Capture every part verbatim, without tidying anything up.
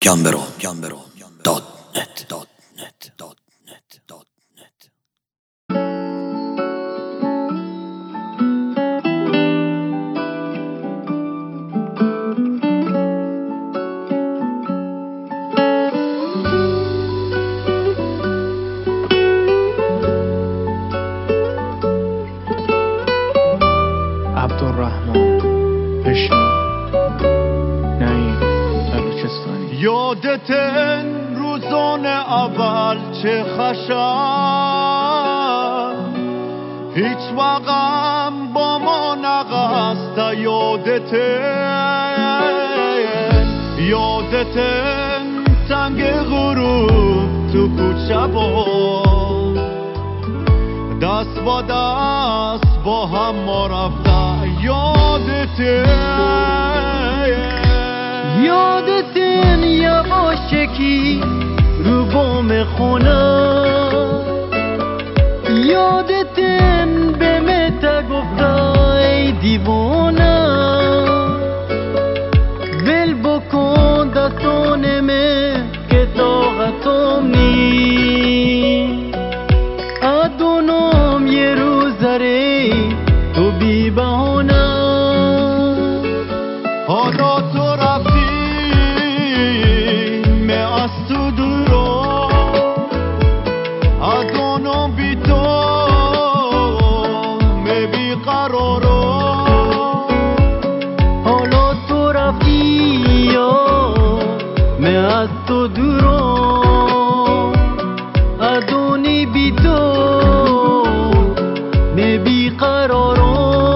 گمبرو دات نت دات نت دات نت دات نت. عبدالرحمن هشمی نعیم بلوچستانی. یادت روزان اول چه خشم هیچ وقم با ما نقست. یادت یادت تنگ غروب تو کوچه با دست با دست با هم ما رفته. یادت یادتن یواشکی رو بام خونه، یادتن به متا گفته ای دیوانه ول بکن دستانمه که طاقتم نی ادونم یه روز ره تو بی بهانه. حالا تو رفتی می از تو دورو ادونم بی تو می بی قرارو. حالا تو رفتی یا می از تو دورو ادونی بی تو می بی قرارو.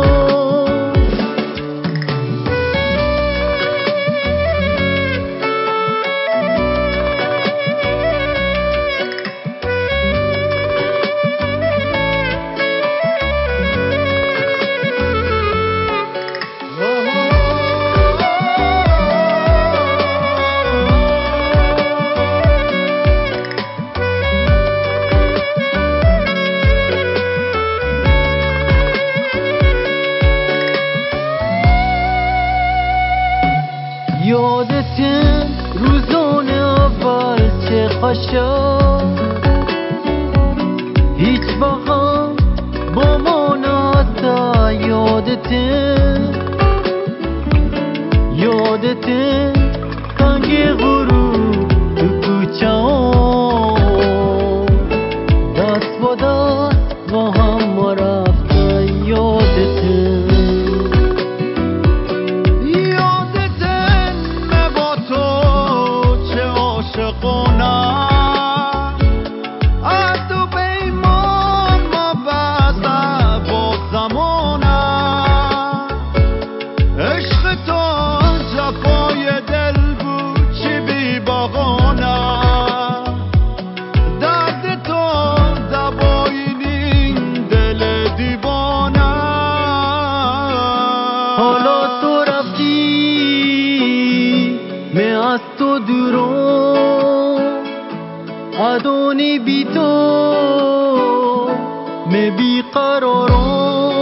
یادتن روزان اول چه خشم هیچ وقت با ما نسته. یادتن یادتن تنگ غروب تو کوچه ها دست با دست با هم ما رفته. یادتن حالا تو رفتی می از تو دورو ادونی بی تو می بی قرارو.